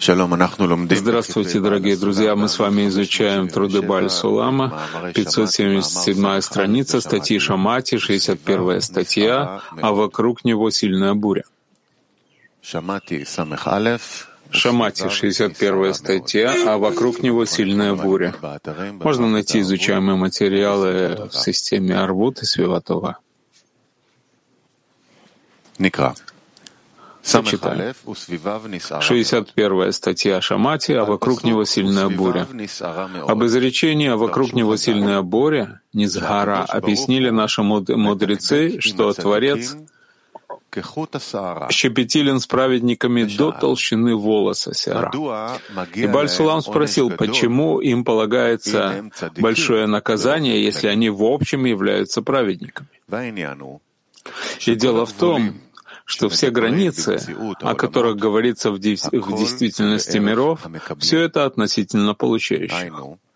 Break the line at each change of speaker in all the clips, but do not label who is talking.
Здравствуйте, дорогие друзья! Мы с вами изучаем труды Бааль Сулама, 577 страница статьи Шамати, 61 статья, а вокруг него сильная буря. Шамати, 61 статья, а вокруг него сильная буря. Можно найти изучаемые материалы в системе Арвут и Свиватова. Почитаем. 61 статья Шамати, а вокруг него сильная буря. Об изречении «а вокруг него сильная буря» Низгара объяснили наши мудрецы, что Творец щепетилен с праведниками до толщины волоса сяра. И Бааль Сулам спросил, почему им полагается большое наказание, если они в общем являются праведниками. И дело в том, что все границы, о которых говорится в действительности миров, все это относительно получающих.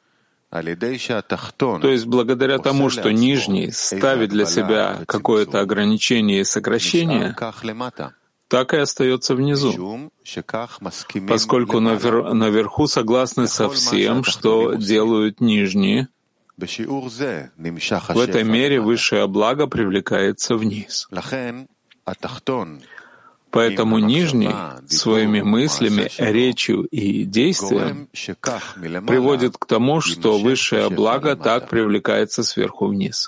То есть благодаря тому, что нижний ставит для себя какое-то ограничение и сокращение, так и остается внизу, поскольку наверху согласны со всем, что делают нижние. В этой мере высшее благо привлекается вниз. Поэтому нижний своими мыслями, речью и действием приводит к тому, что высшее благо так привлекается сверху вниз.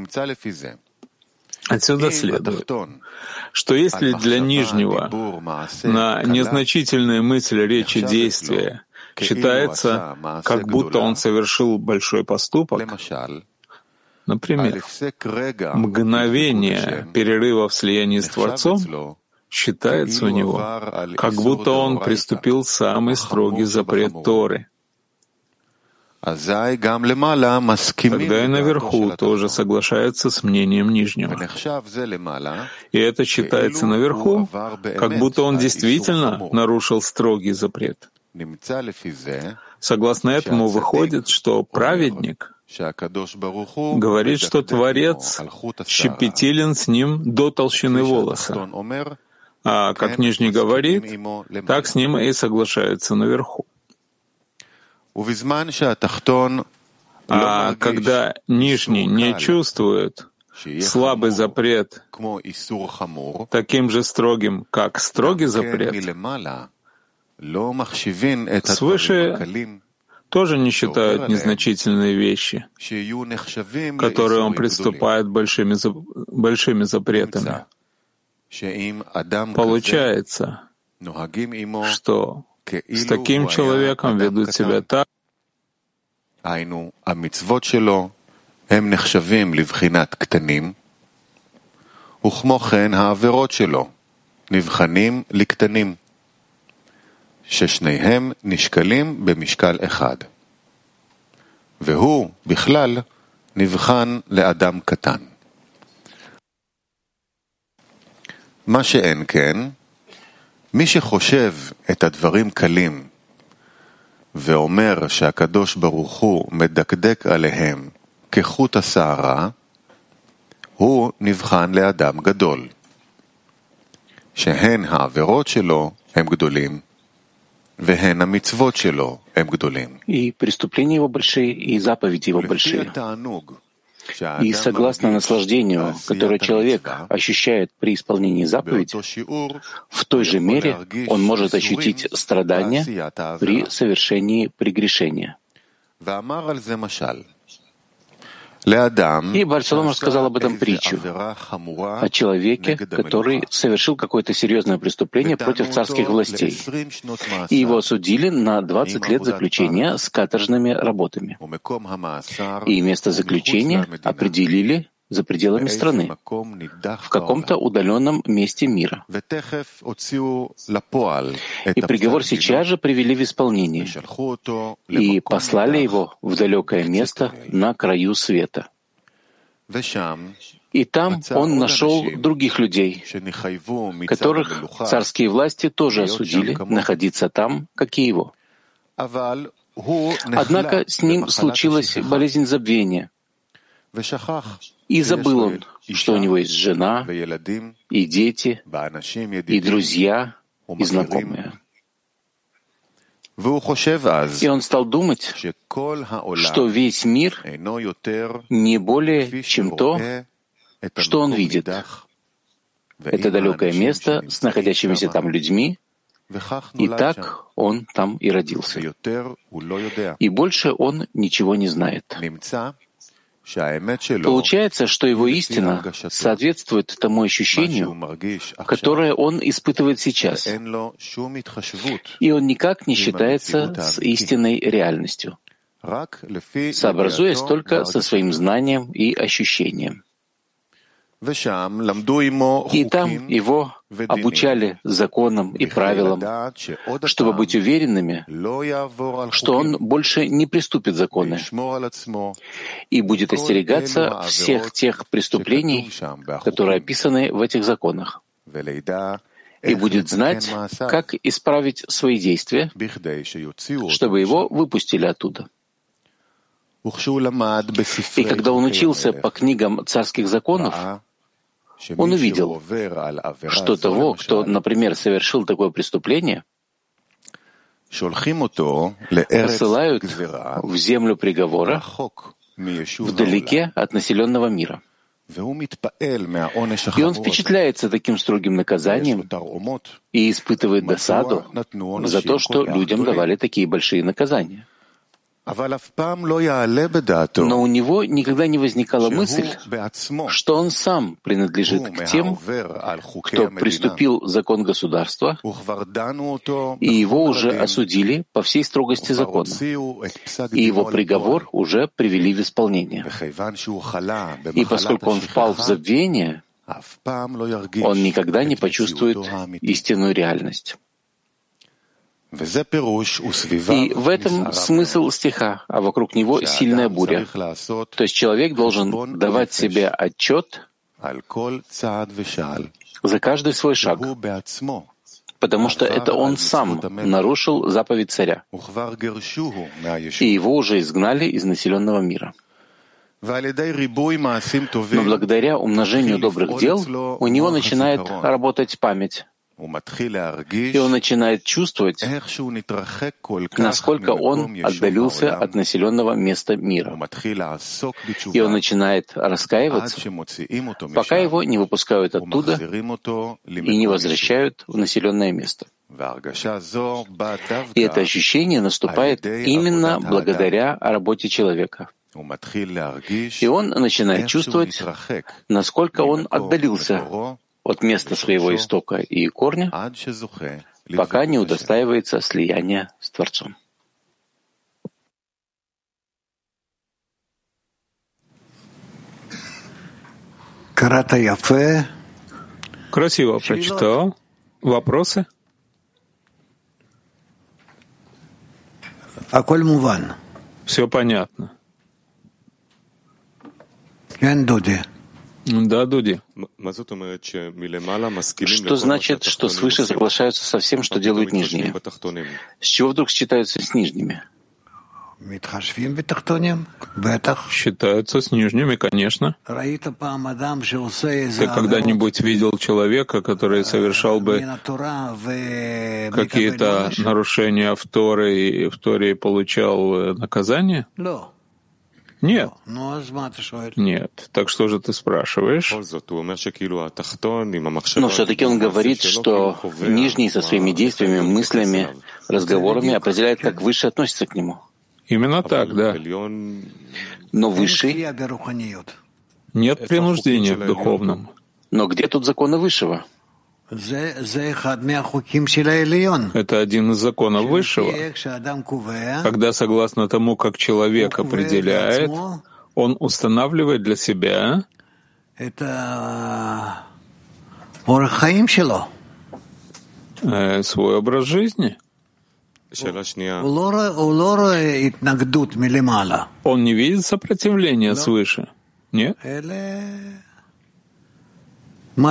Отсюда следует, что если для нижнего на незначительные мысли, речи, действия считается, как будто он совершил большой поступок, например, мгновение перерыва в слиянии с Творцом считается у него, как будто он приступил самый строгий запрет Торы. Тогда и наверху тоже соглашаются с мнением нижнего. И это считается наверху, как будто он действительно нарушил строгий запрет. Согласно этому выходит, что праведник говорит, что Творец щепетилен с ним до толщины волоса, а как нижний говорит, так с ним и соглашается наверху. А когда нижний не чувствует слабый запрет таким же строгим, как строгий запрет, свыше тоже не считают незначительные вещи, которые он приступает большими запретами. Получается, что с таким человеком ведут себя так,
ששניהם נשקלים במשקל אחד. והוא בכלל נבחן לאדם קטן. מה שאין כן, מי שחושב את הדברים קלים ואומר שהקדוש ברוך הוא מדקדק עליהם כחוט השערה, הוא נבחן לאדם גדול. שהן העבירות שלו הם גדולים,
и преступления его большие, и заповеди его большие. И согласно наслаждению, которое человек ощущает при исполнении заповеди, в той же мере он может ощутить страдания при совершении прегрешения. И Бааль Сулам рассказал об этом притчу о человеке, который совершил какое-то серьезное преступление против царских властей, и его осудили на 20 лет заключения с каторжными работами. И место заключения определили за пределами страны, в каком-то удаленном месте мира. И приговор сейчас же привели в исполнение и послали его в далекое место на краю света. И там он нашел других людей, которых царские власти тоже осудили находиться там, как и его. Однако с ним случилась болезнь забвения, и забыл он, что у него есть жена, и дети, и друзья, и знакомые. И он стал думать, что весь мир не более, чем то, что он видит. Это далекое место с находящимися там людьми, и так он там и родился. И больше он ничего не знает. Получается, что его истина соответствует тому ощущению, которое он испытывает сейчас, и он никак не считается с истинной реальностью, сообразуясь только со своим знанием и ощущением. И там его обучали законам и правилам, чтобы быть уверенными, что он больше не приступит законы и будет остерегаться всех тех преступлений, которые описаны в этих законах, и будет знать, как исправить свои действия, чтобы его выпустили оттуда. И когда он учился по книгам царских законов, он увидел, что того, кто, например, совершил такое преступление, посылают в землю приговора вдалеке от населенного мира. И он впечатляется таким строгим наказанием и испытывает досаду за то, что людям давали такие большие наказания. Но у него никогда не возникала мысль, что он сам принадлежит к тем, кто приступил закон государства, и его уже осудили по всей строгости закона, и его приговор уже привели в исполнение. И поскольку он впал в забвение, он никогда не почувствует истинную реальность. И в этом смысл стиха, а вокруг него сильная буря. То есть человек должен давать себе отчет за каждый свой шаг, потому что это он сам нарушил заповедь царя, и его уже изгнали из населенного мира. Но благодаря умножению добрых дел у него начинает работать память, и он начинает чувствовать, насколько он отдалился от населенного места мира. И он начинает раскаиваться, пока его не выпускают оттуда и не возвращают в населенное место. И это ощущение наступает именно благодаря работе человека. И он начинает чувствовать, насколько он отдалился от места своего истока и корня, пока не удостаивается слияния с Творцом.
Красиво прочитал. Вопросы? Все понятно. Да, Дуди.
Что значит, что свыше соглашаются со всем, что делают нижние? С чего вдруг считаются с нижними?
Считаются с нижними, конечно. Ты когда-нибудь видел человека, который совершал бы какие-то нарушения в Торе и в Торе получал наказание? Нет. Нет. Так что же ты спрашиваешь?
Но все-таки он говорит, что нижний со своими действиями, мыслями, разговорами определяет, как высший относится к нему.
Именно так, да.
Но высший...
Нет принуждения в духовном.
Но где тут законы высшего?
Это один из законов Высшего, когда, согласно тому, как человек определяет, он устанавливает для себя свой образ жизни. Он не видит сопротивления свыше. Нет? Но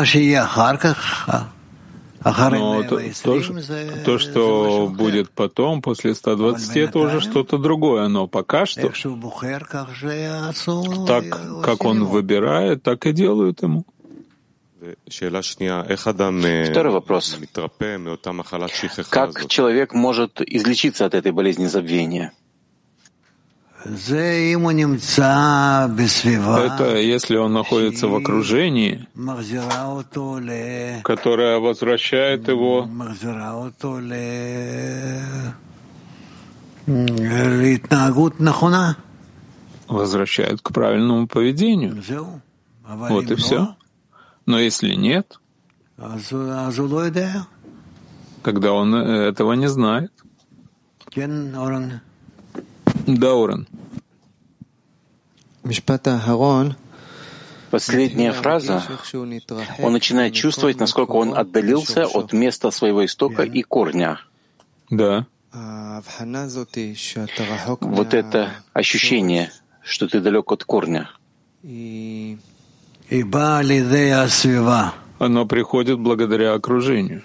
то, что будет потом, после 120, это уже что-то другое. Но пока что, так, как он выбирает, так и делают ему.
Второй вопрос. Как человек может излечиться от этой болезни забвения?
Это если он находится в окружении, которое возвращает его к правильному поведению. Вот и все. Но если нет, когда он этого не знает. Да, Орен.
Последняя фраза. Он начинает чувствовать, насколько он отдалился от места своего истока и корня.
Да.
Вот это ощущение, что ты далек от корня.
Оно приходит благодаря окружению.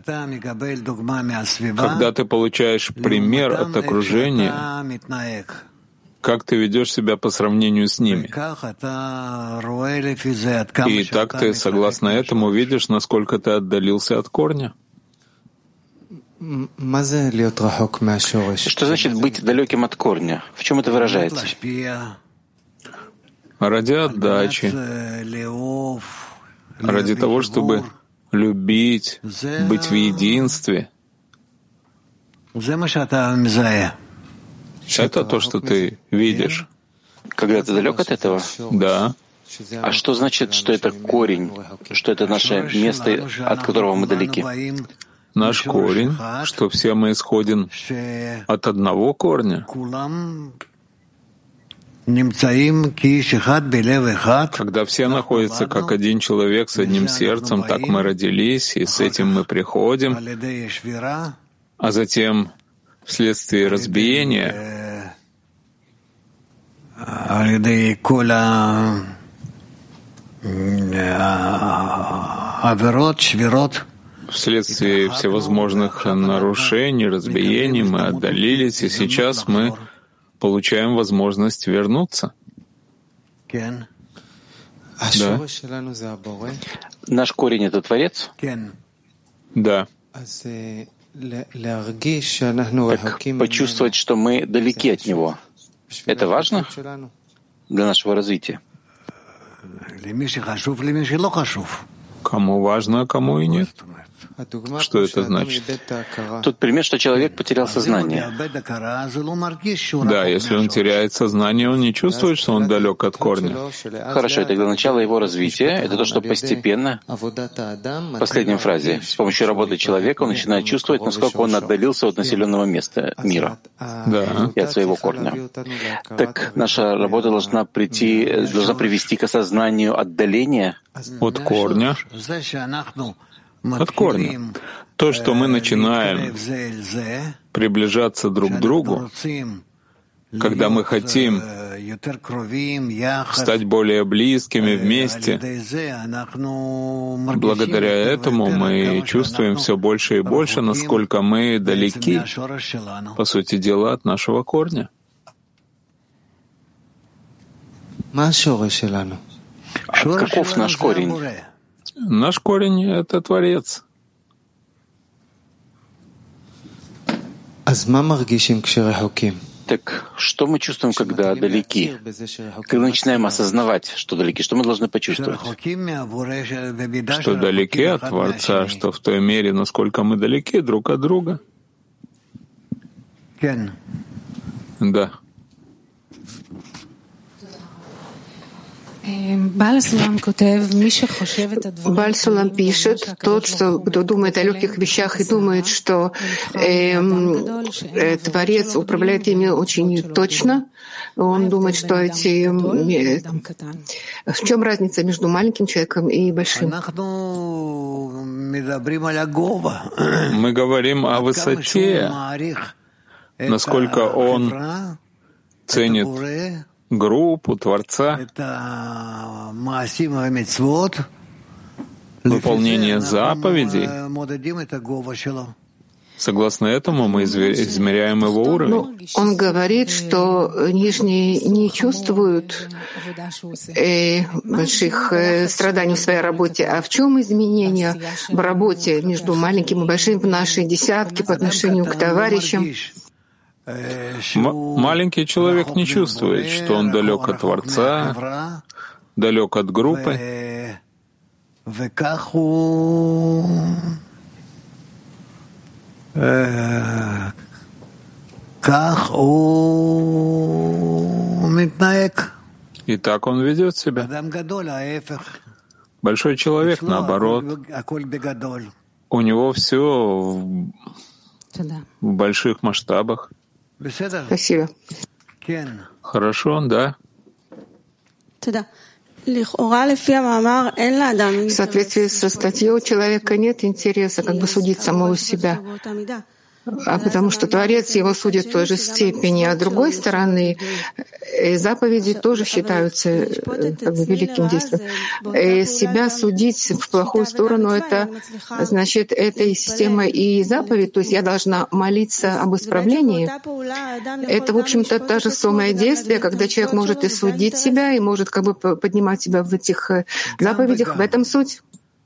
Когда ты получаешь пример от окружения, как ты ведешь себя по сравнению с ними. И так ты, согласно этому, видишь, насколько ты отдалился от корня.
Что значит быть далеким от корня? В чем это выражается?
Ради отдачи, ради того, чтобы любить, быть в единстве. Это то, что ты видишь.
Когда ты далек от этого?
Да.
А что значит, что это корень, что это наше место, от которого мы далеки?
Наш корень, что все мы исходим от одного корня. Когда все находятся как один человек с одним сердцем, так мы родились, и с этим мы приходим, а затем вследствие разбиения вследствие всевозможных нарушений, разбиений мы отдалились, и сейчас мы получаем возможность вернуться. Да.
Наш корень — это Творец?
Да.
Так почувствовать, что мы далеки от Него, это важно для нашего развития?
Кому важно, а кому и нет. Что это значит?
Тут пример, что человек потерял сознание.
Да, если он теряет сознание, он не чувствует, что он далек от корня.
Хорошо, и тогда начало его развития — это то, что постепенно, в последней фразе, с помощью работы человека он начинает чувствовать, насколько он отдалился от населенного места мира,
да,
и от своего корня. Так наша работа должна привести к осознанию отдаления
от корня. От корня. То, что мы начинаем приближаться друг к другу, когда мы хотим стать более близкими вместе, благодаря этому мы чувствуем все больше и больше, насколько мы далеки, по сути дела, от нашего корня.
Каков наш корень?
Наш корень — это Творец.
Так что мы чувствуем, когда далеки? Когда начинаем осознавать, что далеки, что мы должны почувствовать?
Что далеки от Творца, что в той мере, насколько мы далеки друг от друга. Да.
Бааль Сулам пишет, тот, кто думает о легких вещах и думает, что Творец управляет ими очень точно, он думает, что эти... В чем разница между маленьким человеком и большим?
Мы говорим о высоте, насколько он ценит группу Творца, выполнение заповедей, Согласно этому мы измеряем его уровень.
Он говорит, что нижние не чувствуют больших страданий в своей работе. А в чем изменения в работе между маленьким и большим в нашей десятке по отношению к товарищам?
Маленький человек не чувствует, что он далек от Творца, далек от группы. И так он ведет себя. Большой человек, наоборот, у него все в больших масштабах.
Спасибо.
Хорошо, да.
В соответствии со статьей у человека нет интереса как бы судить самого себя, потому что Творец его судит в той же степени. А с другой стороны, заповеди тоже считаются как бы великим действием. Себя судить в плохую сторону — это значит, это и система, и заповедь. То есть я должна молиться об исправлении. Это, в общем-то, то же самое действие, когда человек может и судить себя, и может как бы поднимать себя в этих заповедях. В этом суть.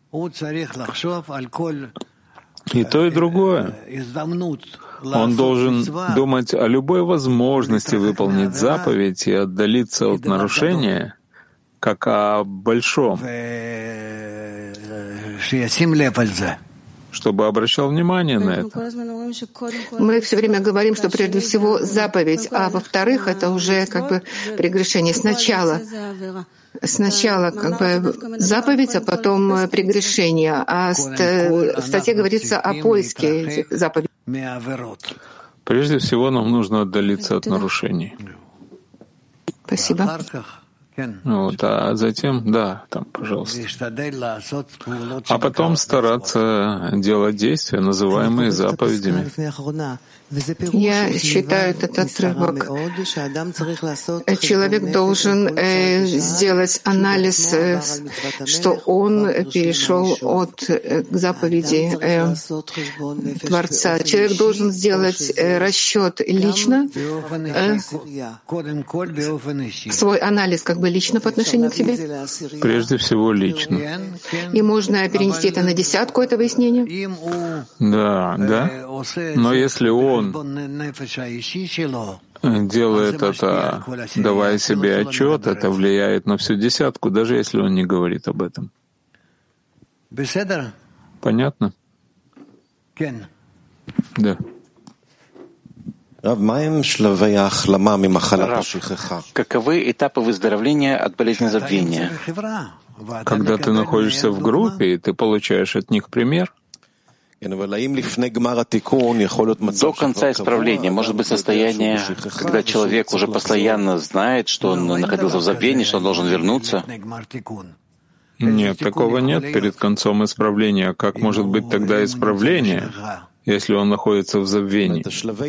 И то, и другое. Он должен думать о любой возможности выполнить заповедь и отдалиться от нарушения, как о большом, чтобы обращал внимание на это.
Мы все время говорим, что прежде всего заповедь, а во-вторых, это уже как бы прегрешение Сначала как бы заповедь, а потом прегрешение. А в статье говорится о поиске этих заповедей.
Прежде всего нам нужно отдалиться от нарушений.
Спасибо.
Вот, а затем, да, там, пожалуйста. А потом стараться делать действия, называемые заповедями.
Я считаю этот отрывок. Человек должен сделать анализ, что он перешел от заповеди Творца. Человек должен сделать расчет лично, свой анализ как бы лично по отношению к себе.
Прежде всего лично.
И можно перенести это на десятку, это выяснение?
Да. Но если он делает это, давая себе отчет, это влияет на всю десятку, даже если он не говорит об этом. Понятно? Да.
Каковы этапы выздоровления от болезни забвения?
Когда ты находишься в группе, и ты получаешь от них пример,
до конца исправления может быть состояние, когда человек уже постоянно знает, что он находился в забвении, что он должен вернуться.
Нет, такого нет перед концом исправления. Как может быть тогда исправление, если он находится в забвении?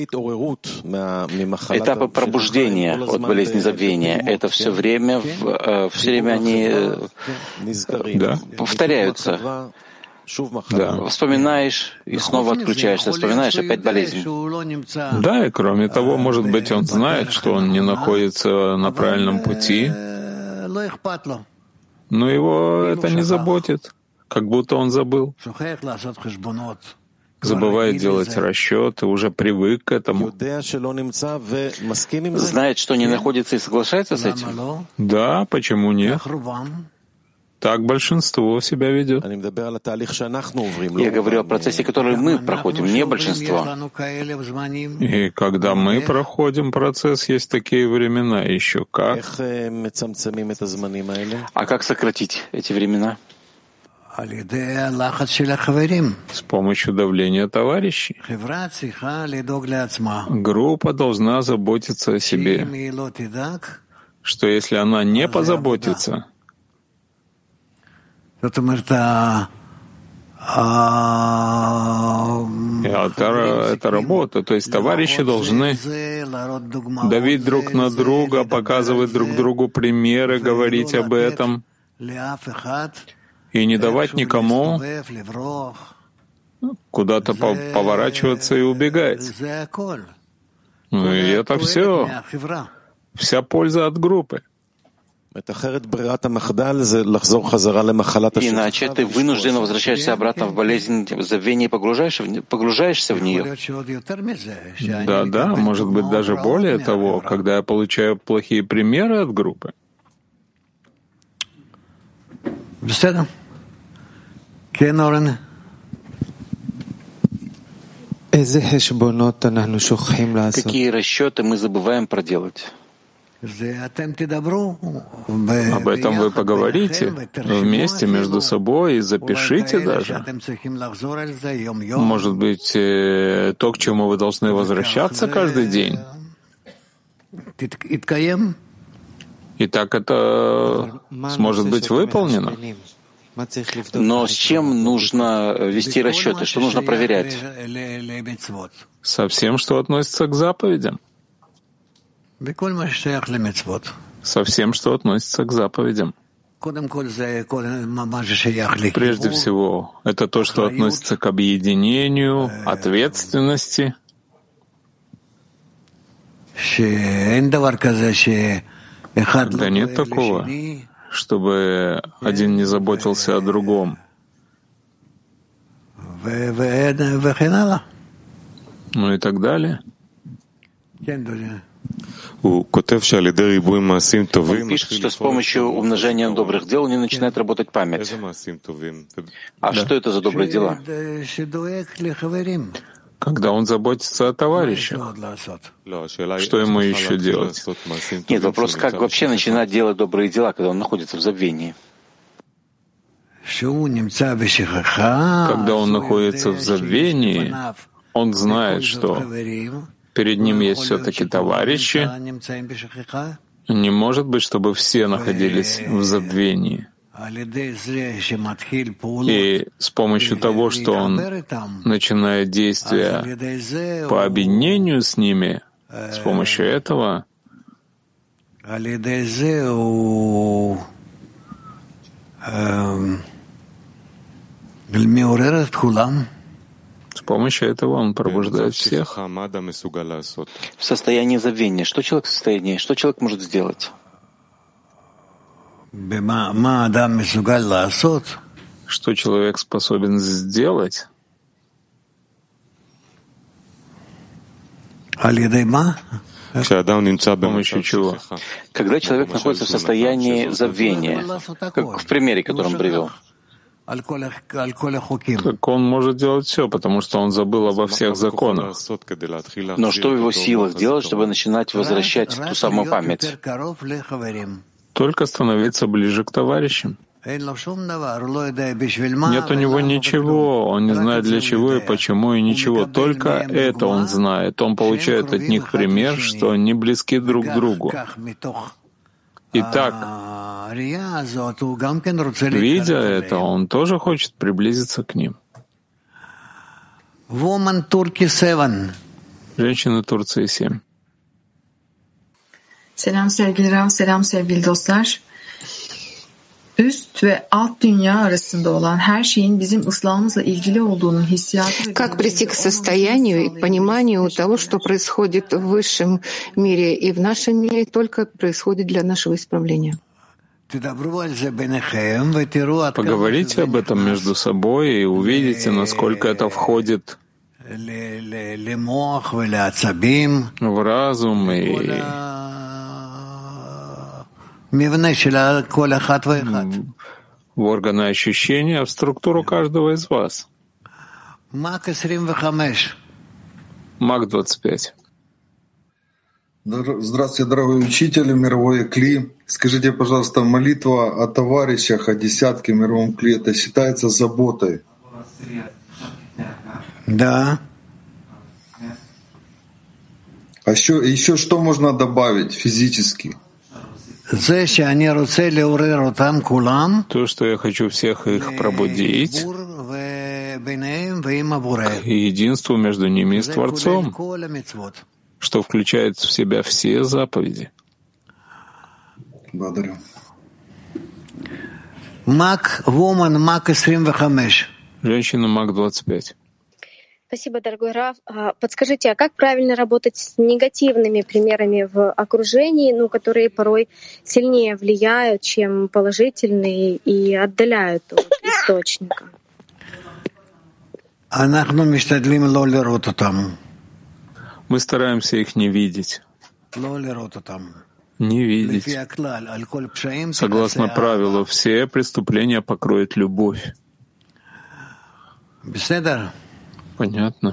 Этапы пробуждения от болезни забвения — это все время они повторяются.
Да.
Вспоминаешь и снова отключаешься, вспоминаешь, опять болезнь.
Да, и кроме того, может быть, он знает, что он не находится на правильном пути, но его это не заботит, как будто он забыл. Забывает делать расчеты, уже привык к этому.
Знает, что не находится, и соглашается с этим?
Да, почему нет? Так большинство себя ведет.
Я говорю о процессе, который мы проходим, не большинство.
И когда мы проходим процесс, есть такие времена еще. Как?
А как сократить эти времена?
С помощью давления товарищей. Группа должна заботиться о себе. Что если она не позаботится, это работа. То есть товарищи должны давить друг на друга, показывать друг другу примеры, говорить об этом и не давать никому куда-то поворачиваться и убегать. Ну и это все. Вся польза от группы.
Иначе ты вынужденно возвращаешься обратно в болезнь забвения и погружаешься в нее.
Да, может быть, даже более того, когда я получаю плохие примеры от группы.
Какие расчеты мы забываем проделать?
Об этом вы поговорите вместе между собой и запишите даже. Может быть, то, к чему вы должны возвращаться каждый день. И так это сможет быть выполнено.
Но с чем нужно вести расчеты? Что нужно проверять?
Со всем, что относится к заповедям. Со всем, что относится к заповедям. Прежде всего, это то, что относится к объединению, ответственности. Когда нет такого, чтобы один не заботился о другом. Ну и так далее.
Он пишет, что с помощью умножения добрых дел у него начинает работать память. А что это за добрые дела?
Когда он заботится о товарищах, что ему еще делать?
Нет, вопрос, как вообще начинать делать добрые дела, когда он находится в забвении?
Когда он находится в забвении, он знает, что перед ним есть все-таки товарищи. Не может быть, чтобы все находились в забвении. И с помощью того, что он начинает действия по объединению с ними, с помощью этого с помощью этого он пробуждает всех.
В состоянии забвения. Что человек в состоянии? Что человек может сделать?
Что человек способен сделать? С помощью чего?
Когда человек находится в состоянии забвения, как в примере, который он привел.
Так он может делать все, потому что он забыл обо всех законах.
Но что в его силах делать, чтобы начинать возвращать ту самую память?
Только становиться ближе к товарищам. Нет у него ничего, он не знает для чего и почему, и ничего. Только это он знает. Он получает от них пример, что они близки друг к другу. Итак, видя это, он тоже хочет приблизиться к ним. Женщины Турции 7.
Selam sevgili Rav, selam sevgili dostlar. Üst ve alt dünya arasında olan her şeyin bizim ıslahımızla ilgili olduğunun hissiyatı.
Как прийти к состоянию и пониманию того, что происходит в высшем мире и в нашем мире, только происходит для нашего исправления?
Поговорите об этом между собой и увидите, насколько это входит в разум и в органы ощущения, в структуру каждого из вас. Мак 25.
Здравствуйте, дорогой учитель, мировой Кли. Скажите, пожалуйста, молитва о товарищах, о десятке мировом Кли, это считается заботой?
Да.
А еще что можно добавить физически?
То, что я хочу всех их пробудить к единству между ними и с Творцом, что включает в себя все заповеди.
Благодарю.
Мак 25.
Женщина Мак 25.
Спасибо, дорогой Рав. Подскажите, а как правильно работать с негативными примерами в окружении, которые порой сильнее влияют, чем положительные, и отдаляют от источника?
Мы стараемся их не видеть. Не видеть. Согласно правилу, все преступления покроет любовь. Понятно.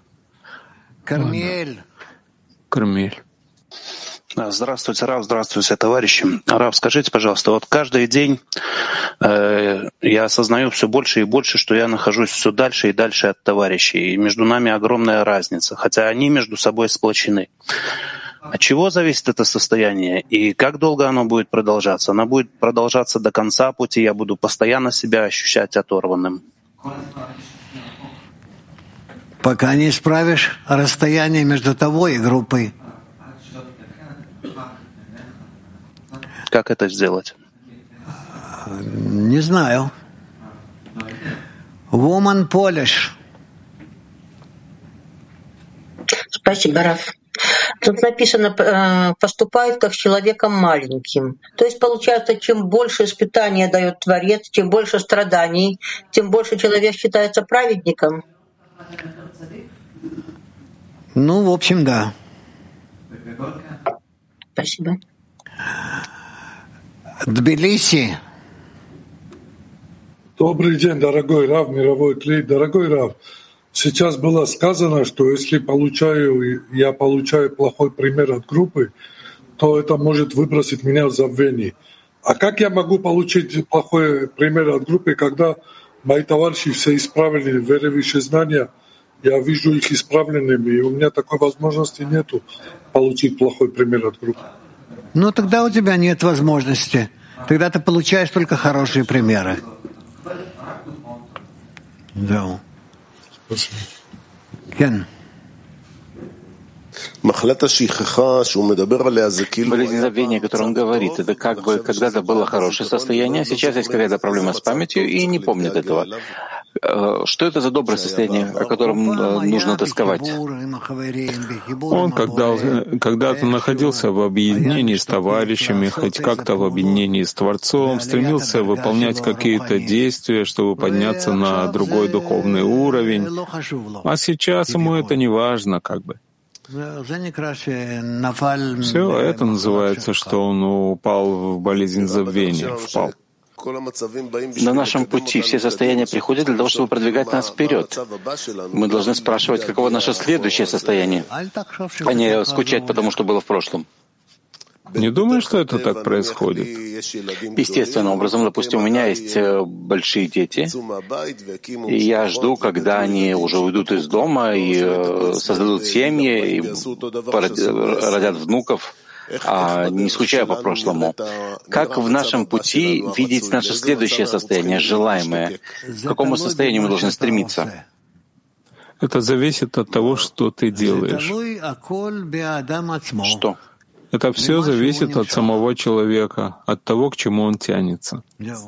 Кармель.
Здравствуйте, Рав, здравствуйте, товарищи. Рав, скажите, пожалуйста, вот каждый день я осознаю все больше и больше, что я нахожусь все дальше и дальше от товарищей, и между нами огромная разница, хотя они между собой сплочены. От чего зависит это состояние и как долго оно будет продолжаться? Оно будет продолжаться до конца пути, я буду постоянно себя ощущать оторванным.
Пока не исправишь расстояние между тобой и группой.
Как это сделать?
Не знаю. Woman Polish.
Спасибо, Раф. Тут написано, поступает как с человеком маленьким. То есть, получается, чем больше испытания дает Творец, чем больше страданий, тем больше человек считается праведником.
Ну, в общем, да.
Спасибо.
Тбилиси.
Добрый день, дорогой Рав, мировой клей. Дорогой Рав, сейчас было сказано, что если я получаю плохой пример от группы, то это может выбросить меня в забвение. А как я могу получить плохой пример от группы, когда мои товарищи все исправлены в вере выше знания, я вижу их исправленными, и у меня такой возможности нету получить плохой пример от группы.
Ну, тогда у тебя нет возможности. Тогда ты получаешь только хорошие примеры. Да.
Спасибо.
Кен.
Болезнь забвения, о которой он говорит, это как бы когда-то было хорошее состояние, а сейчас есть какая-то проблема с памятью и не помнит этого. Что это за доброе состояние, о котором нужно тосковать?
Он когда-то находился в объединении с товарищами, хоть как-то в объединении с Творцом, стремился выполнять какие-то действия, чтобы подняться на другой духовный уровень. А сейчас ему это не важно, как бы. Все это называется, что он упал в болезнь забвения, впал.
На нашем пути все состояния приходят для того, чтобы продвигать нас вперед. Мы должны спрашивать, каково наше следующее состояние, а не скучать по тому, что было в прошлом.
Не думаю, что это так происходит.
Естественным образом, допустим, у меня есть большие дети, и я жду, когда они уже уйдут из дома и создадут семьи, и родят внуков, а не скучая по прошлому. Как в нашем пути видеть наше следующее состояние, желаемое? К какому состоянию мы должны стремиться?
Это зависит от того, что ты делаешь.
Что?
Это все зависит от самого человека, от того, к чему он тянется.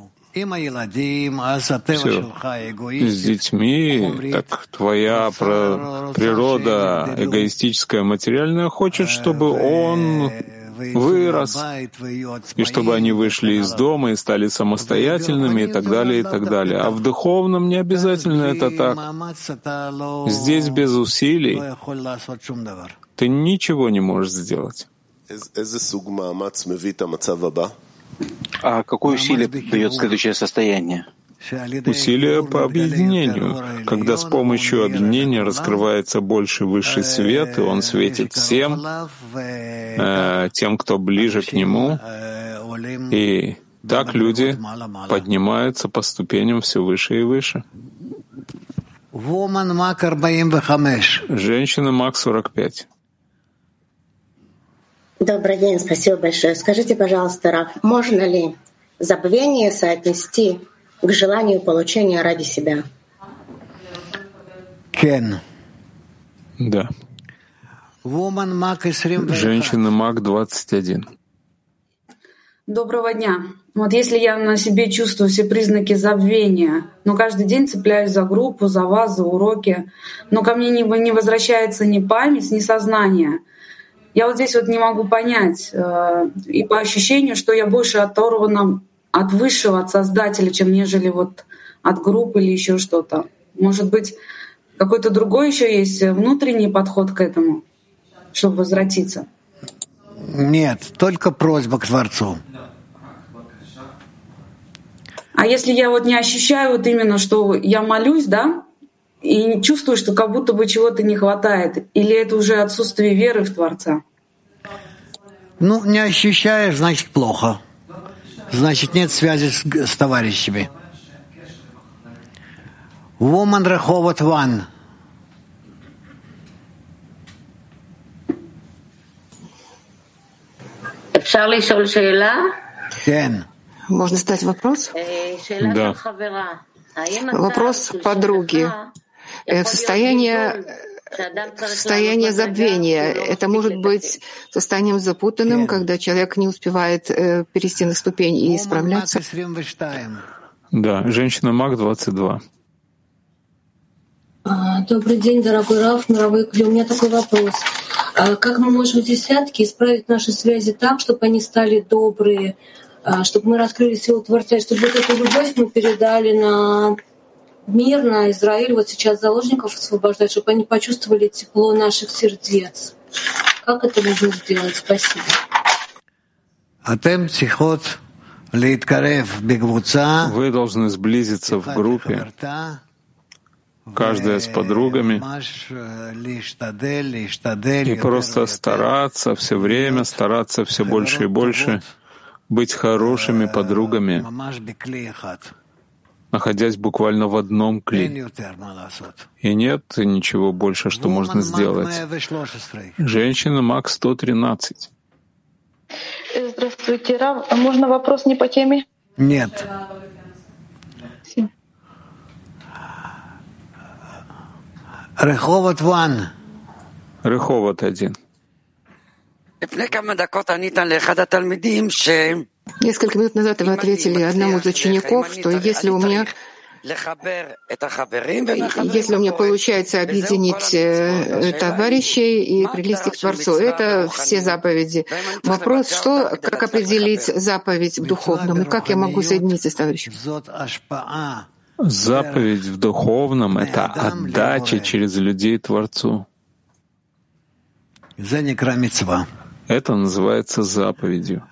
Все. С детьми, так твоя природа эгоистическая, материальная, хочет, чтобы он вырос, и чтобы они вышли из дома и стали самостоятельными и так далее, и так далее. А в духовном не обязательно это так. Здесь без усилий ты ничего не можешь сделать.
А какое усилие дает следующее состояние?
Усилия по объединению, когда с помощью объединения раскрывается больше высший свет, и он светит всем, тем, кто ближе к нему, и так люди поднимаются по ступеням все выше и выше. Женщина Мак 45.
Добрый день, спасибо большое. Скажите, пожалуйста, Рав, можно ли забвение соотнести к желанию получения ради себя?
Кен.
Да. Женщина Мак 21.
Доброго дня. Вот если я на себе чувствую все признаки забвения, но каждый день цепляюсь за группу, за вас, за уроки, но ко мне не возвращается ни память, ни сознание. Я вот здесь вот не могу понять, и по ощущению, что я больше оторвана от Высшего, от Создателя, чем нежели вот от группы или еще что-то. Может быть, какой-то другой еще есть внутренний подход к этому, чтобы возвратиться?
Нет, только просьба к Творцу.
А если я вот не ощущаю вот именно, что я молюсь, да, и чувствую, что как будто бы чего-то не хватает, или это уже отсутствие веры в Творца?
Ну, не ощущаешь, значит, плохо. Значит, нет связи с товарищами. Woman Rehovot One.
Можно задать вопрос?
Да.
Вопрос подруги. Состояние забвения. Это может быть состоянием запутанным, когда человек не успевает перейти на ступень и исправляться.
Да, женщина Мак 22.
Добрый день, дорогой Рав, мировой Кли. У меня такой вопрос. Как мы можем в десятке исправить наши связи так, чтобы они стали добрые, чтобы мы раскрыли силу Творца, и чтобы вот эту любовь мы передали на мир, на Израиль, вот сейчас заложников освобождать, чтобы они почувствовали тепло наших сердец. Как это можно сделать? Спасибо.
Вы должны сблизиться в группе, каждая с подругами, и просто стараться все время, стараться все больше и больше быть хорошими подругами, находясь буквально в одном кли. И нет ничего больше, что можно сделать. Женщина Мак 113.
Здравствуйте, Рав. А можно вопрос не по теме?
Нет. Реховот Ван.
Реховот 1.
Несколько минут назад вы ответили одному из учеников, что если у меня получается объединить товарищей и привести к Творцу, это все заповеди. Вопрос, как определить заповедь в духовном, и как я могу соединиться с товарищем?
Заповедь в духовном — это отдача через людей Творцу. Это называется заповедью.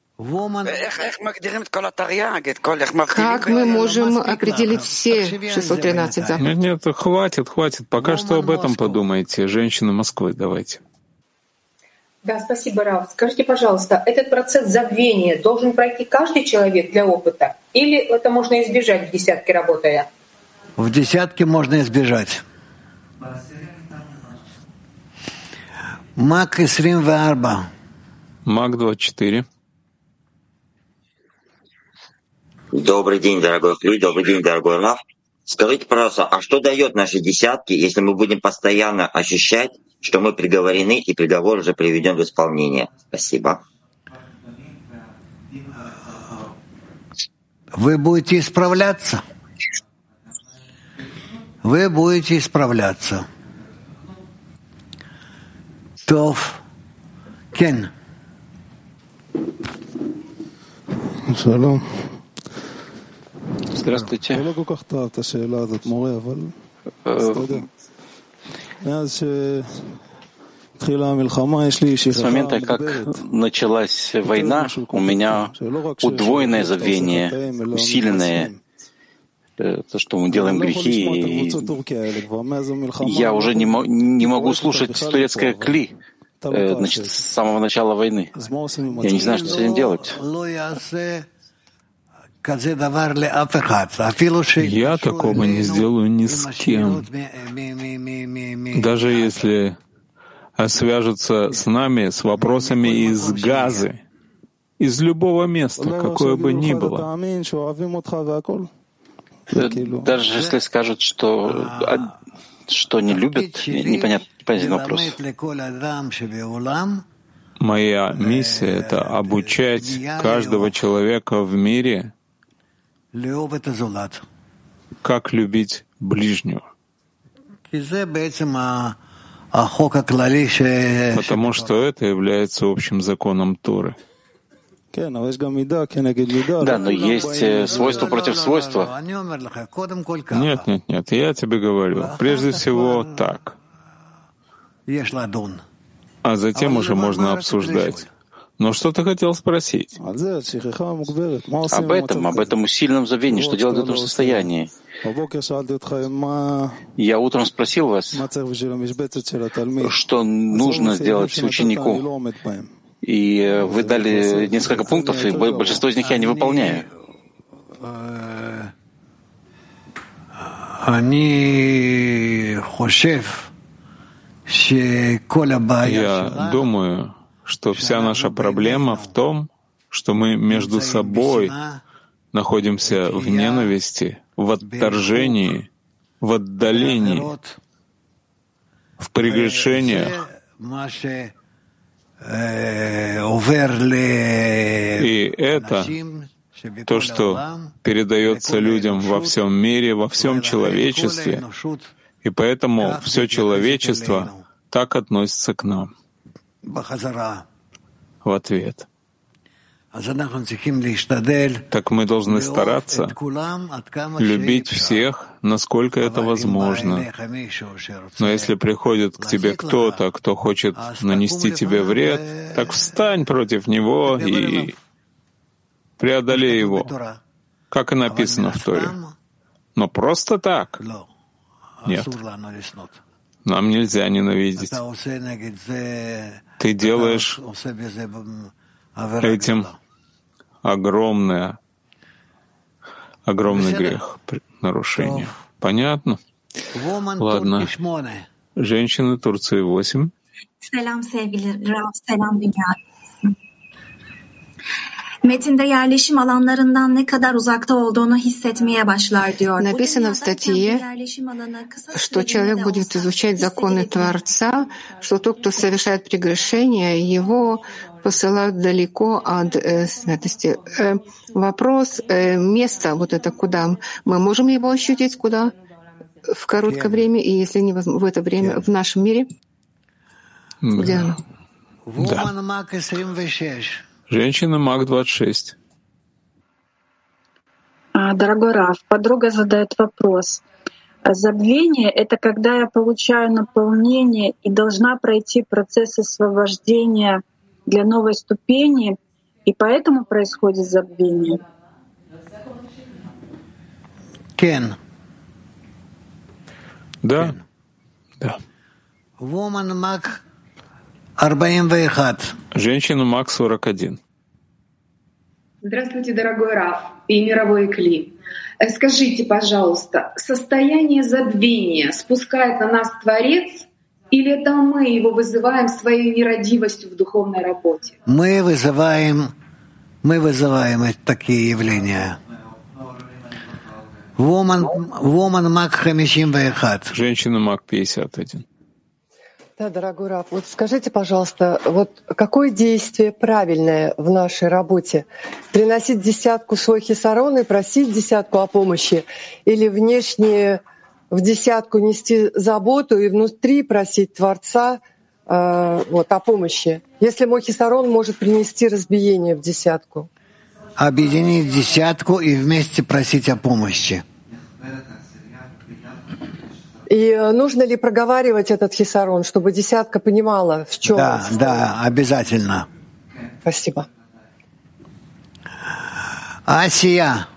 Как мы можем определить все 613 заповедей?
Нет, хватит. Пока что об этом подумайте. Женщины Москвы, давайте.
Да, спасибо, Рав. Скажите, пожалуйста, этот процесс забвения должен пройти каждый человек для опыта? Или это можно избежать в десятке, работая?
В десятке можно избежать. Мак 24.
Мак 24.
Добрый день, дорогой Кли, добрый день, дорогой Рав. Скажите, пожалуйста, а что дает наши десятки, если мы будем постоянно ощущать, что мы приговорены и приговор уже приведен в исполнение? Спасибо.
Вы будете исправляться. Тов. Кен.
Шалом.
Здравствуйте. С момента, как началась война, у меня удвоенное забвение, усиленное, то, что мы делаем грехи. И я уже не могу слушать турецкое кли, значит, с самого начала войны. Я не знаю, что с этим делать.
Я такого не сделаю ни с кем. Даже если свяжутся с нами с вопросами из Газы, из любого места, какое бы ни было.
Даже если скажут, что не любят, непонятный вопрос.
Моя миссия — это обучать каждого человека в мире, как любить ближнего. Потому что это является общим законом Торы.
Да, но есть свойство против свойства.
Нет, я тебе говорю. Прежде всего так. А затем уже можно обсуждать. Но что ты хотел спросить?
Об этом усиленном забвении, что делать в этом состоянии. Я утром спросил вас, что нужно сделать ученику. И вы дали несколько пунктов, и большинство из них я не выполняю.
Я думаю, что вся наша проблема в том, что мы между собой находимся в ненависти, в отторжении, в отдалении, в прегрешениях. И это то, что передается людям во всем мире, во всем человечестве. И поэтому все человечество так относится к нам. В ответ. Так мы должны стараться любить всех, насколько это возможно. Но если приходит к тебе кто-то, кто хочет нанести тебе вред, так встань против него и преодолей его, как и написано в Торе. Но просто так? Нет. Нам нельзя ненавидеть. Ты делаешь этим огромный грех, нарушение. Понятно? Ладно. Женщины Турции 8.
Selam sevgili Rav, selam dünya. Metinde yerleşim alanlarından ne kadar uzakta olduğunu hissetmeye başlar diyor.
Написано в статье, что человек будет изучать законы Творца, что тот, кто совершает прегрешение, его посылают далеко от святости. Вопрос, место, вот это куда? Мы можем его ощутить куда? В короткое время, и если не в это время, в нашем мире? Где оно?
Да. Женщина МАК 26.
Дорогой Рав, подруга задает вопрос. Забвение — это когда я получаю наполнение и должна пройти процесс освобождения для новой ступени, и поэтому происходит забвение?
Кен.
Да. Да.
Woman МАК 41.
Женщина МАК 41.
Здравствуйте, дорогой Рав и мировой Кли. Скажите, пожалуйста, состояние забвения спускает на нас Творец, или это мы его вызываем своей нерадивостью в духовной работе?
Мы вызываем такие явления. Woman МАК 51.
Женщина МАК 51.
Да, дорогой Рав, вот скажите, пожалуйста, вот какое действие правильное в нашей работе? Приносить десятку свой хисарон и просить десятку о помощи? Или внешне в десятку нести заботу и внутри просить Творца о помощи? Если мой хисарон может принести разбиение в десятку.
Объединить десятку и вместе просить о помощи.
И нужно ли проговаривать этот хисарон, чтобы десятка понимала, в чем?
Да, обязательно.
Спасибо.
Асия.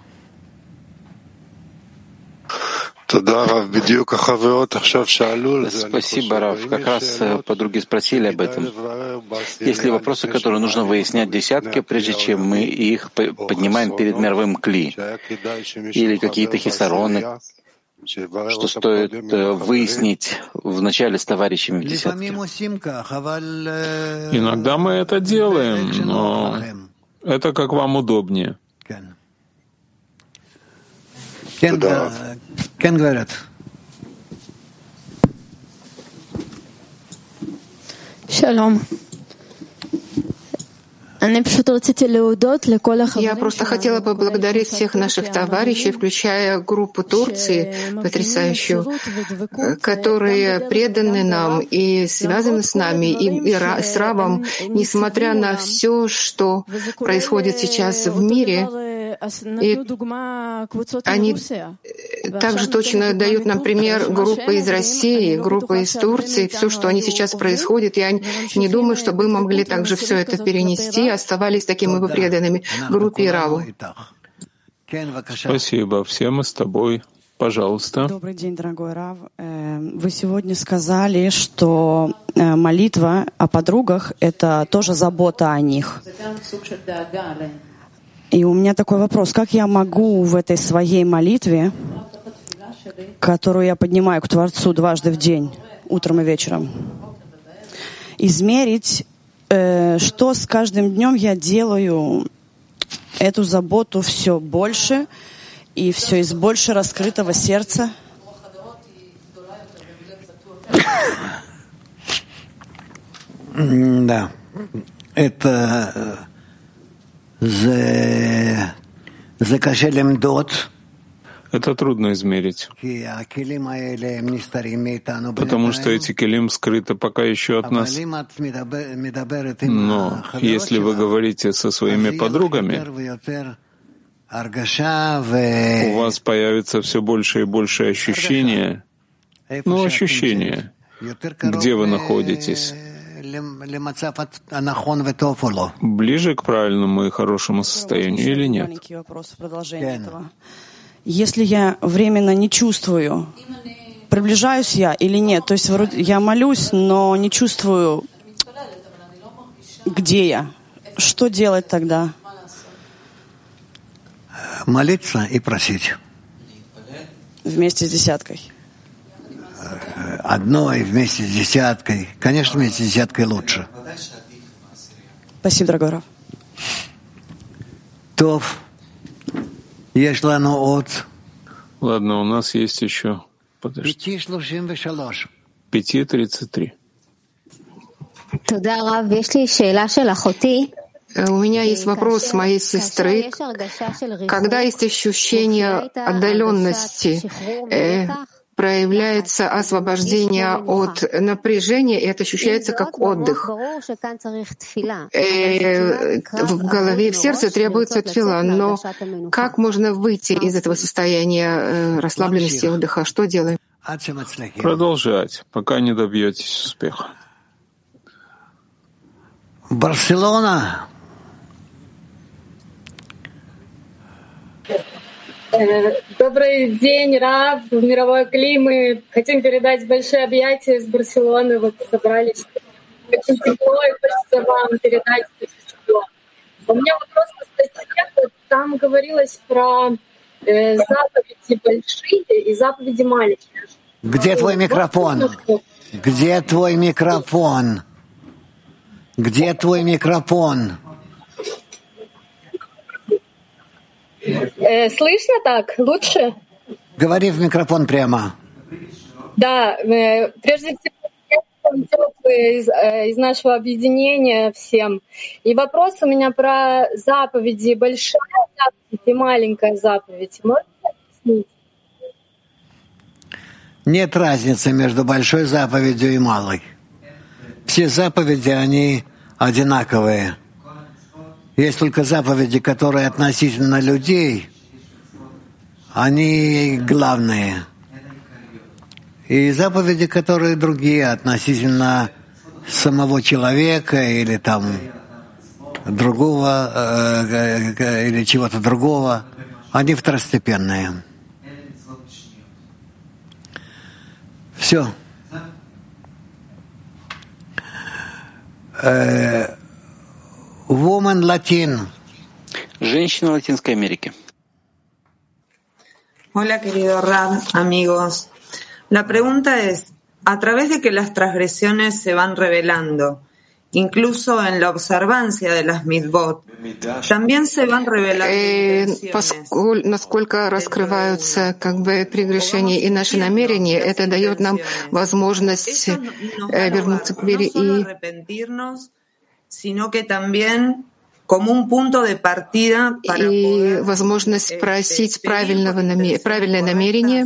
Спасибо, Рав. Как раз подруги спросили об этом. Есть ли вопросы, которые нужно выяснять десятки, прежде чем мы их поднимаем перед мировым Кли? Или какие-то хисароны, что стоит выяснить вначале с товарищами в десятке?
Иногда мы это делаем, но это как вам удобнее.
Кен говорят.
Шалом.
Я просто хотела поблагодарить всех наших товарищей, включая группу Турции, потрясающую, которые преданы нам и связаны с нами, и с Равом, несмотря на все, что происходит сейчас в мире. И они также точно дают нам пример группы из России, группы из Турции, все, что они сейчас происходит. Я не думаю, что мы могли также все это перенести, оставались такими бы преданными группе и Раву.
Спасибо. Все мы с тобой. Пожалуйста.
Добрый день, дорогой Рав. Вы сегодня сказали, что молитва о подругах — это тоже забота о них. И у меня такой вопрос. Как я могу в этой своей молитве, которую я поднимаю к Творцу дважды в день, утром и вечером, измерить, что с каждым днем я делаю эту заботу все больше и все из больше раскрытого сердца?
Да. Это
это трудно измерить, потому что эти келим скрыты пока еще от нас. Но если вы говорите со своими подругами, у вас появится все больше и больше ощущения, ощущения, где вы находитесь, ближе к правильному и хорошему состоянию или нет?
Маленький вопрос в продолжение этого. Если я временно не чувствую, приближаюсь я или нет, то есть вроде я молюсь, но не чувствую, где я, что делать тогда?
Молиться и просить.
Вместе с десяткой.
Одной вместе с десяткой. Конечно, вместе с десяткой лучше.
Спасибо, дорогой Рав.
Тов.
Ладно, у нас есть еще. Подожди. 5:33.
У меня есть вопрос моей сестры. Когда есть ощущение отдаленности, проявляется освобождение от напряжения, и это ощущается как отдых. В голове и в сердце требуется тфила, но как можно выйти из этого состояния расслабленности и отдыха? Что делаем?
Продолжать, пока не добьетесь успеха.
Барселона.
Добрый день, Рав, в мировой Кли. Мы хотим передать большие объятия из Барселоны. Вот собрались очень тепло, и хочется вам передать очень тепло. У меня вопрос по статье. Там говорилось про заповеди большие и заповеди маленькие.
Где твой микрофон? Где твой микрофон? Где твой микрофон?
Слышно так? Лучше?
Говори в микрофон прямо.
Да, прежде всего, из нашего объединения всем. И вопрос у меня про заповеди. Большая заповедь и маленькая заповедь. Можете объяснить?
Нет разницы между большой заповедью и малой. Все заповеди, они одинаковые. Есть только заповеди, которые относительно людей, они главные. И заповеди, которые другие, относительно самого человека или там другого, или чего-то другого, они второстепенные. Все. Woman Latin.
Женщина Латинской Америки.
Hola, querido Rab, amigos. La pregunta es, a través de que las transgresiones se van revelando, incluso en la observancia de las mitzvot, también se van revelando
насколько раскрываются прегрешения и наши намерения, это дает нам возможность вернуться к вере и
sino que también
и возможность просить правильное намерение.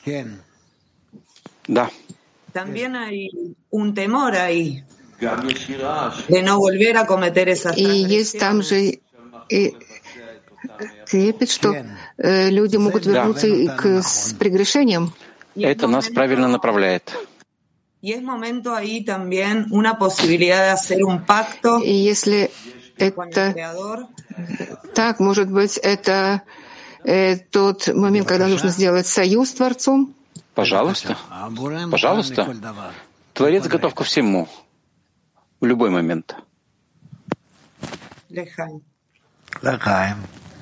Да.
И есть там же и трепет, что люди могут вернуться с прегрешением.
Это нас правильно направляет.
И
если это так, может быть, это тот момент, когда нужно сделать союз с Творцом?
Пожалуйста. Пожалуйста. Творец готов ко всему. В любой момент.
Лахаим.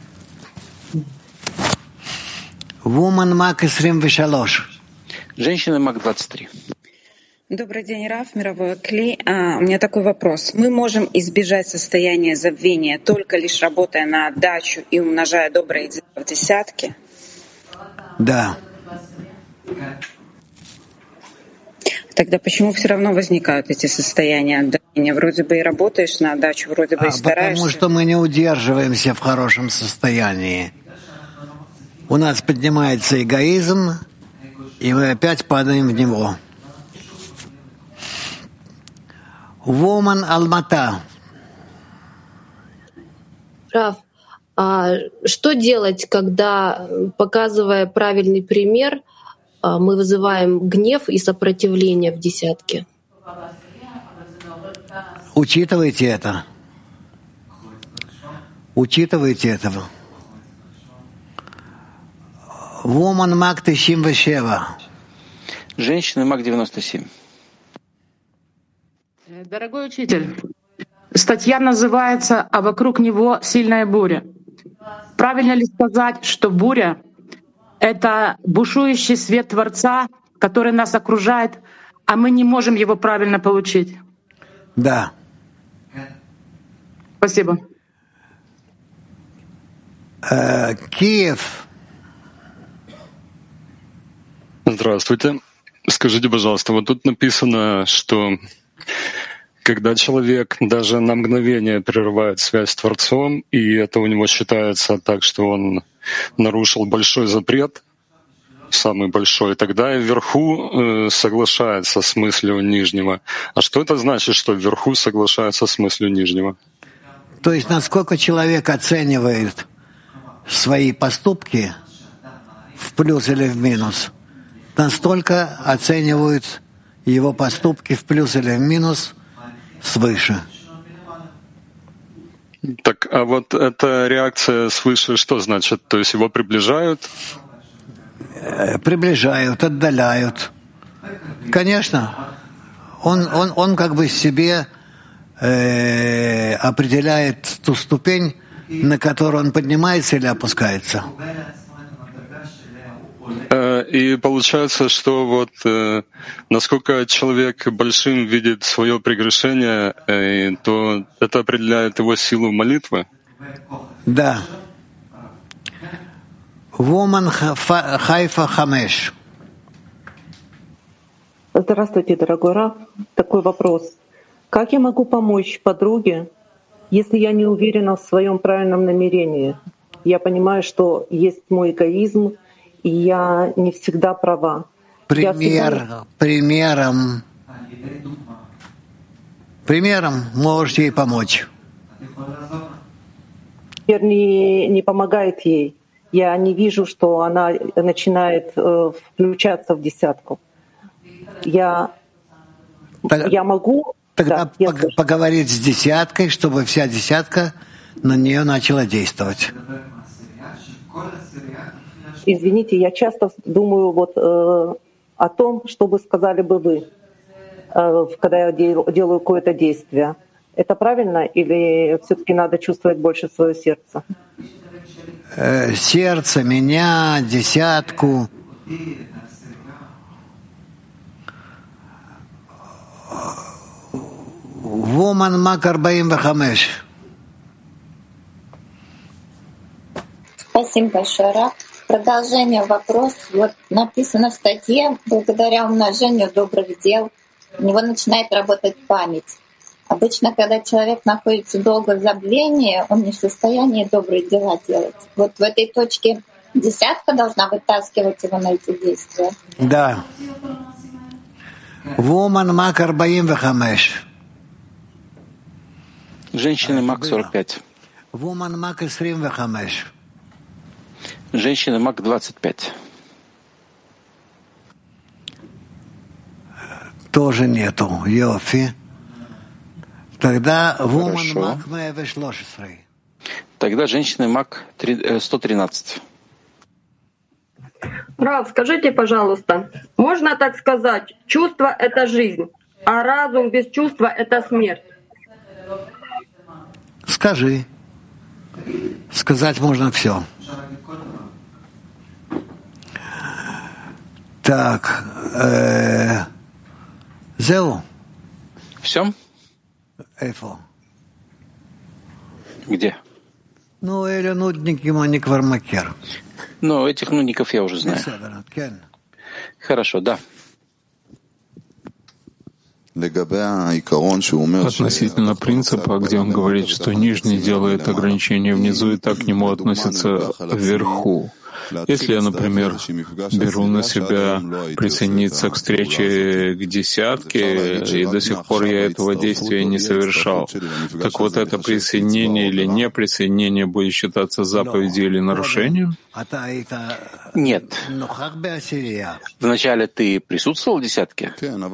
Woman Мак 23.
Женщина Мак 23.
Добрый день, Рав, мировой Кли. У меня такой вопрос. Мы можем избежать состояния забвения, только лишь работая на отдачу и умножая добрые дела в десятки?
Да.
Тогда почему все равно возникают эти состояния отдания? Вроде бы и работаешь на отдачу, вроде бы и стараешься.
Потому что мы не удерживаемся в хорошем состоянии. У нас поднимается эгоизм, и мы опять падаем в него. Woman Алмата.
Рав, а что делать, когда, показывая правильный пример, мы вызываем гнев и сопротивление в десятке?
Учитывайте это. Учитывайте этого. Woman Мак 97.
Женщина Мак 97.
Дорогой учитель, статья называется «А вокруг него сильная буря». Правильно ли сказать, что буря — это бушующий свет Творца, который нас окружает, а мы не можем его правильно получить?
Да.
Спасибо.
Киев.
Здравствуйте. Скажите, пожалуйста, вот тут написано, что когда человек даже на мгновение прерывает связь с Творцом, и это у него считается так, что он нарушил большой запрет, самый большой, тогда и вверху соглашается с мыслью нижнего. А что это значит, что вверху соглашается с мыслью нижнего?
То есть насколько человек оценивает свои поступки в плюс или в минус, настолько оценивают его поступки в плюс или в минус свыше.
Так, а вот эта реакция свыше что значит? То есть его приближают?
Приближают, отдаляют. Конечно, он как бы себе определяет ту ступень, на которую он поднимается или опускается.
И получается, что вот насколько человек большим видит свое прегрешение, то это определяет его силу молитвы?
Да. Woman Хайфа Хамеш.
Здравствуйте, дорогой Рав. Такой вопрос. Как я могу помочь подруге, если я не уверена в своем правильном намерении? Я понимаю, что есть мой эгоизм, и я не всегда права.
Примером можешь ей помочь.
Пример не помогает ей. Я не вижу, что она начинает включаться в десятку. Я могу...
Тогда поговорить с десяткой, чтобы вся десятка на нее начала действовать.
Извините, я часто думаю вот о том, что бы сказали бы вы, когда я делаю какое-то действие. Это правильно или все-таки надо чувствовать больше свое сердце?
Сердце, меня, десятку. Woman Мак 45.
Спасибо большое, Рав. Продолжение вопроса. Вот написано в статье, благодаря умножению добрых дел у него начинает работать память. Обычно, когда человек находится долго в забвении, он не в состоянии добрые дела делать. Вот в этой точке десятка должна вытаскивать его на эти действия.
Да. Woman Mach 45.
Женщины Мак 45.
Woman Mach 25.
Женщины Мак 25.
Тоже нету. Йофи. Тогда Woman Mach 113.
Тогда женщины Мак 113.
Рав, скажите, пожалуйста, можно так сказать, чувство — это жизнь, а разум без чувства — это смерть?
Скажи. Сказать можно все. Так. Зеу.
Все?
Эйфо.
Где?
Ну, эля нудники маник вармакер.
Ну, этих нудников я уже знаю. Хорошо, да.
Относительно принципа, где он говорит, что нижний делает ограничения внизу, и так к нему относятся вверху. Если я, например, беру на себя присоединиться к встрече к десятке, и до сих пор я этого действия не совершал, так вот это присоединение или неприсоединение будет считаться заповедью или нарушением?
Нет. Вначале ты присутствовал в десятке?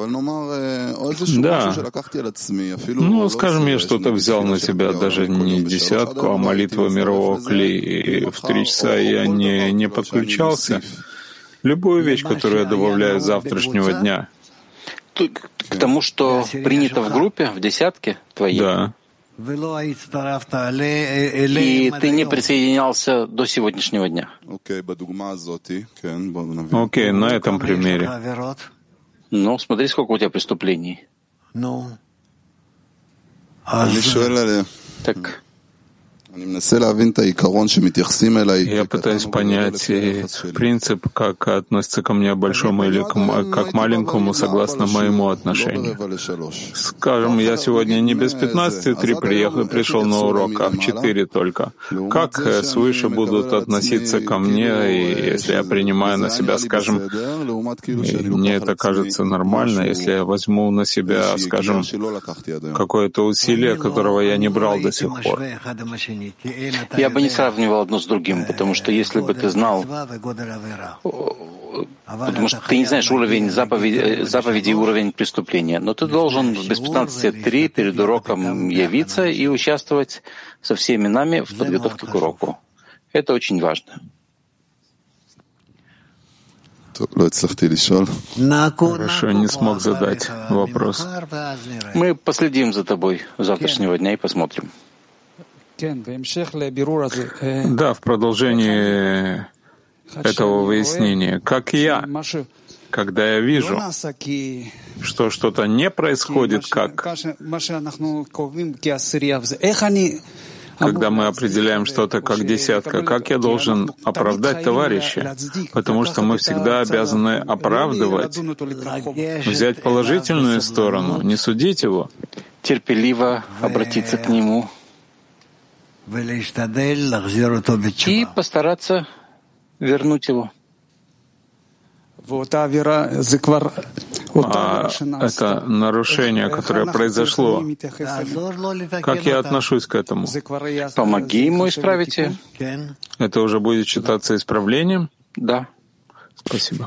Да. Ну, скажем, я что-то взял на себя, даже не десятку, а молитву мирового Кли, и в 3 часа я не подключался. Любую вещь, которую я добавляю с завтрашнего дня.
К тому, что принято в группе, в десятке твоей?
Да.
И ты не присоединялся до сегодняшнего дня?
Окей, на этом примере.
Ну, смотри, сколько у тебя преступлений. Так.
Я пытаюсь понять принцип, как относится ко мне большому или как маленькому, согласно моему отношению. Скажем, я сегодня не без 15:03 пришел на урок, а в 4 только. Как свыше будут относиться ко мне, и если я принимаю на себя, скажем, мне это кажется нормально, если я возьму на себя, скажем, какое-то усилие, которого я не брал до сих пор.
Я бы не сравнивал одно с другим, потому что если бы ты знал, потому что ты не знаешь уровень заповеди и уровень преступления, но ты должен без 15:03 перед уроком явиться и участвовать со всеми нами в подготовке к уроку. Это очень важно.
Хорошо, не смог задать вопрос.
Мы последим за тобой завтрашнего дня и посмотрим.
Да, в продолжении этого выяснения, как я, когда я вижу, что что-то не происходит, когда мы определяем что-то как десятка, как я должен оправдать товарища? Потому что мы всегда обязаны оправдывать, взять положительную сторону, не судить его.
Терпеливо обратиться к нему и постараться вернуть его.
Это нарушение, которое произошло. Как я отношусь к этому?
Помоги ему исправить ее.
Это уже будет считаться исправлением?
Да.
Спасибо.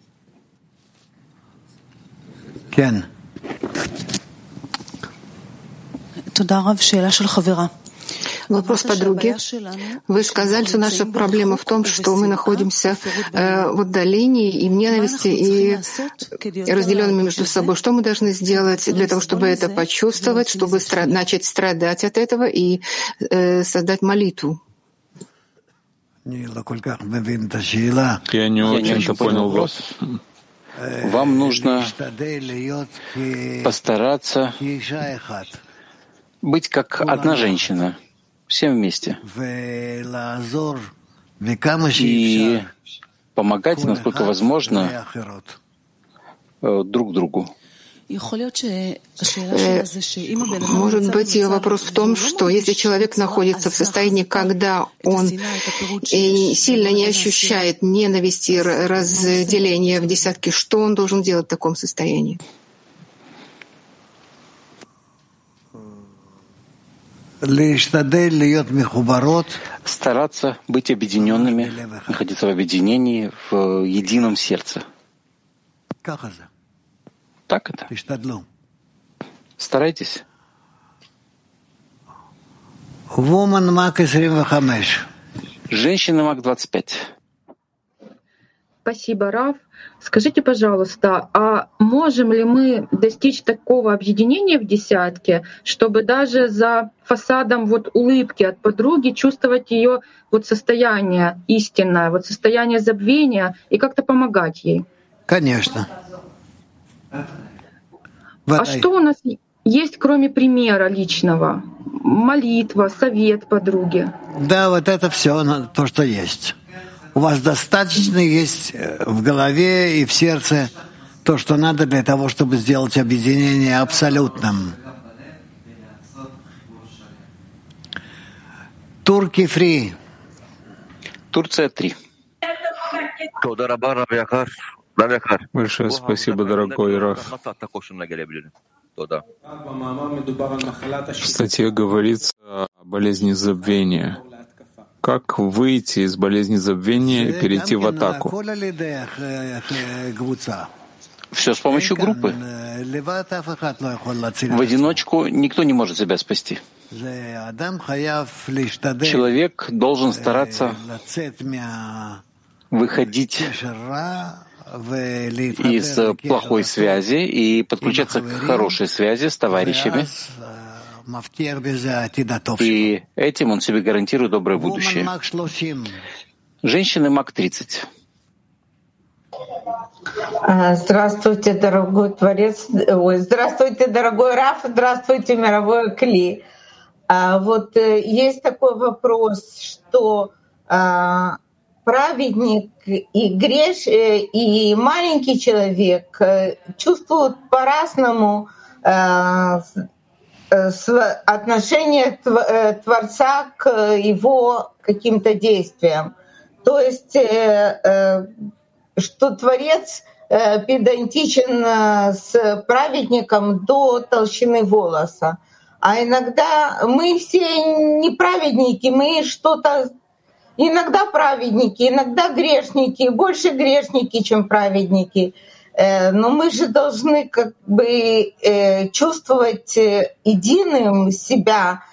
Кен.
Вопрос подруги. Вы сказали, что наша проблема в том, что мы находимся в отдалении и в ненависти, и разделенными между собой. Что мы должны сделать для того, чтобы это почувствовать, чтобы начать страдать от этого и создать молитву?
Я не очень понял вопрос.
Вам нужно постараться быть как одна женщина, всем вместе, и помогать, насколько возможно, друг другу.
Может быть, ее вопрос в том, что если человек находится в состоянии, когда он сильно не ощущает ненависти, разделения в десятки, что он должен делать в таком состоянии?
Стараться быть объединенными, находиться в объединении, в едином сердце. Так это. Старайтесь. Женщина МАК 25.
Спасибо, Рав. Скажите, пожалуйста, а можем ли мы достичь такого объединения в десятке, чтобы даже за фасадом улыбки от подруги чувствовать ее состояние истинное, состояние забвения и как-то помогать ей?
Конечно.
А что у нас есть, кроме примера личного? Молитва, совет подруги.
Да, это все то, что есть. У вас достаточно есть в голове и в сердце то, что надо для того, чтобы сделать объединение абсолютным. Турки фри.
Турция 3.
Большое спасибо, дорогой Раф. В статье говорится о болезни забвения. Как выйти из болезни забвения и перейти в атаку?
Все с помощью группы. В одиночку никто не может себя спасти. Человек должен стараться выходить из плохой связи и подключаться к хорошей связи с товарищами. И этим он себе гарантирует доброе будущее. Женщины МАК 30.
Здравствуйте, дорогой Творец. Здравствуйте, дорогой Раф. Здравствуйте, мировой Кли. Есть такой вопрос, что праведник и маленький человек чувствуют по-разному отношение Творца к его каким-то действиям. То есть, что Творец педантичен с праведником до толщины волоса. А иногда мы все не праведники, мы что-то... Иногда праведники, иногда грешники, больше грешники, чем праведники. Но мы же должны чувствовать единым себя,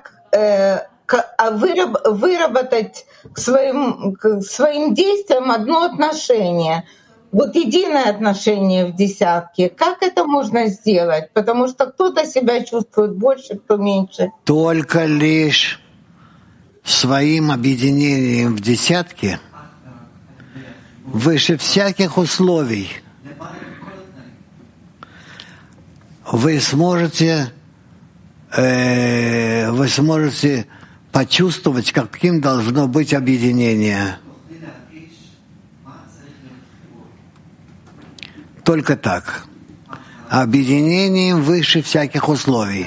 выработать к своим действиям одно отношение. Единое отношение в десятке. Как это можно сделать? Потому что кто-то себя чувствует больше, кто меньше.
Только лишь своим объединением в десятке выше всяких условий вы сможете почувствовать, каким должно быть объединение. Только так. Объединением выше всяких условий.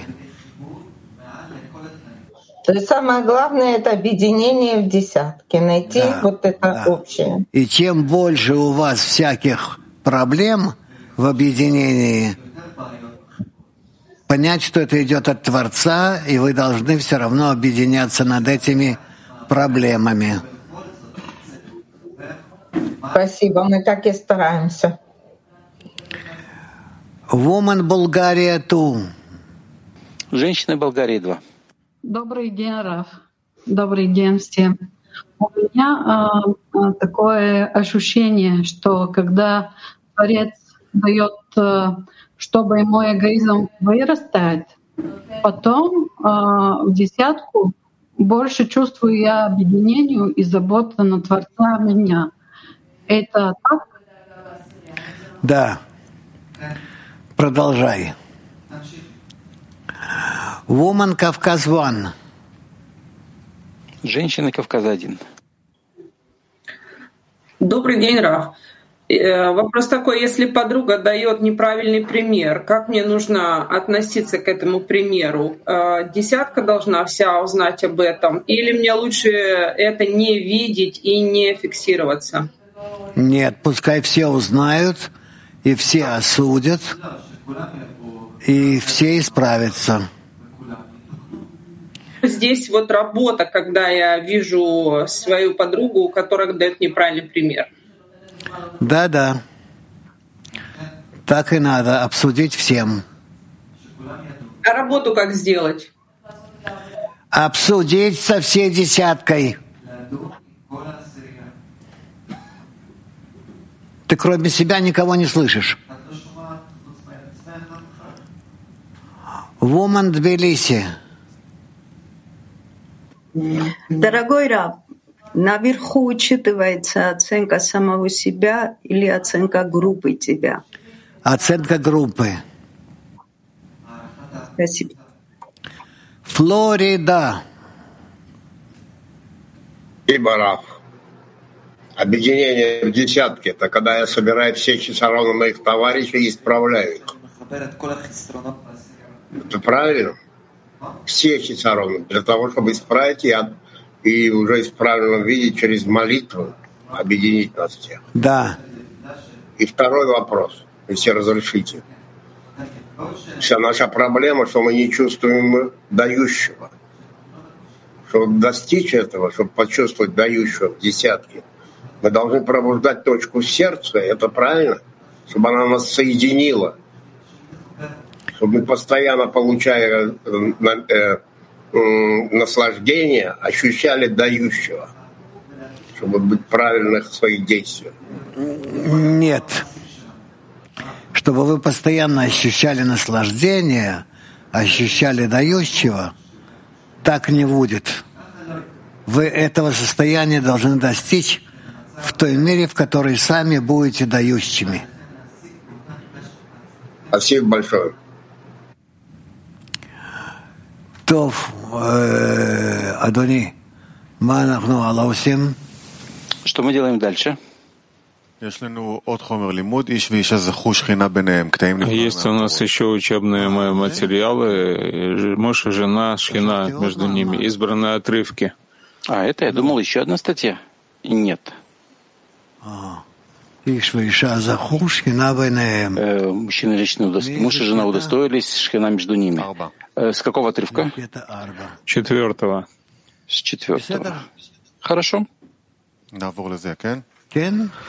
То есть самое главное — это объединение в десятке, найти это общее.
И чем больше у вас всяких проблем в объединении, понять, что это идет от Творца, и вы должны все равно объединяться над этими проблемами.
Спасибо, мы так и стараемся.
Woman Bulgaria 2.
Женщины Болгарии 2.
Добрый день, Раф. Добрый день всем. У меня такое ощущение, что когда Творец дает, чтобы мой эгоизм вырастает, потом в десятку больше чувствую я объединению и заботу на Творца меня. Это так?
Да. Продолжай. Woman Кавказ 1.
Женщины Кавказа 1.
Добрый день, Раф. Вопрос такой, если подруга дает неправильный пример, как мне нужно относиться к этому примеру? Десятка должна вся узнать об этом? Или мне лучше это не видеть и не фиксироваться?
Нет, пускай все узнают, и все осудят, и все исправятся.
Здесь вот работа, когда я вижу свою подругу, которая дает неправильный пример.
Да. Так и надо обсудить всем.
А работу как сделать?
Обсудить со всей десяткой. Ты кроме себя никого не слышишь. Woman Тбилиси.
Дорогой Рав, наверху учитывается оценка самого себя или оценка группы тебя?
Оценка группы.
Спасибо.
Флорида.
Рав. Объединение в десятке — это когда я собираю все хисароны моих товарищей и исправляю их. Это правильно? Все хисароны для того, чтобы исправить и уже в правильном виде через молитву объединить нас всех.
Да.
И второй вопрос, если разрешите. Вся наша проблема, что мы не чувствуем дающего. Чтобы достичь этого, чтобы почувствовать дающего в десятке, мы должны пробуждать точку в сердце, это правильно, чтобы она нас соединила, чтобы мы постоянно, получая наслаждение, ощущали дающего, чтобы быть правильных в своих действиях.
Нет. Чтобы вы постоянно ощущали наслаждение, ощущали дающего, так не будет. Вы этого состояния должны достичь в той мере, в которой сами будете дающими.
Спасибо большое.
Тов, Адони,
что мы делаем дальше?
Есть у нас еще учебные материалы, муж и жена, шхина между ними, избранные отрывки.
Это, я думал, еще одна статья. Нет. Мужчина и женщина, муж и жена удостоились, шхина между ними. С какого отрывка?
4.
С 4. Хорошо.